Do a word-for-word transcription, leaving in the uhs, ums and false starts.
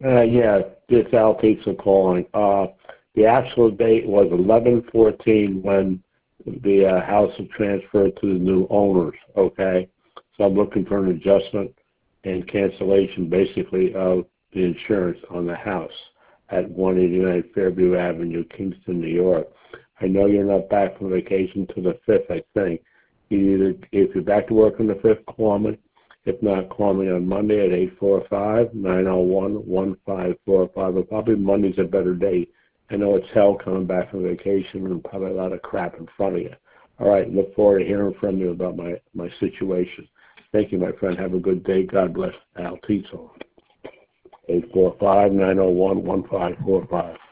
Uh, yeah, this Al Pizza calling. Uh, the actual date was eleven fourteen when the uh, house was transferred to the new owners, okay? So I'm looking for an adjustment and cancellation, basically, of the insurance on the house at one eighty-nine Fairview Avenue, Kingston, New York. I know you're not back from vacation till the fifth, I think. Either if you're back to work on the fifth, call me. If not, call me on Monday at eight four five, nine oh one, one five four five. But probably Monday's a better day. I know it's hell coming back from vacation and probably a lot of crap in front of you. All right, look forward to hearing from you about my, my situation. Thank you, my friend. Have a good day. God bless. Al Tizzo. eight four five, nine oh one, one five four five.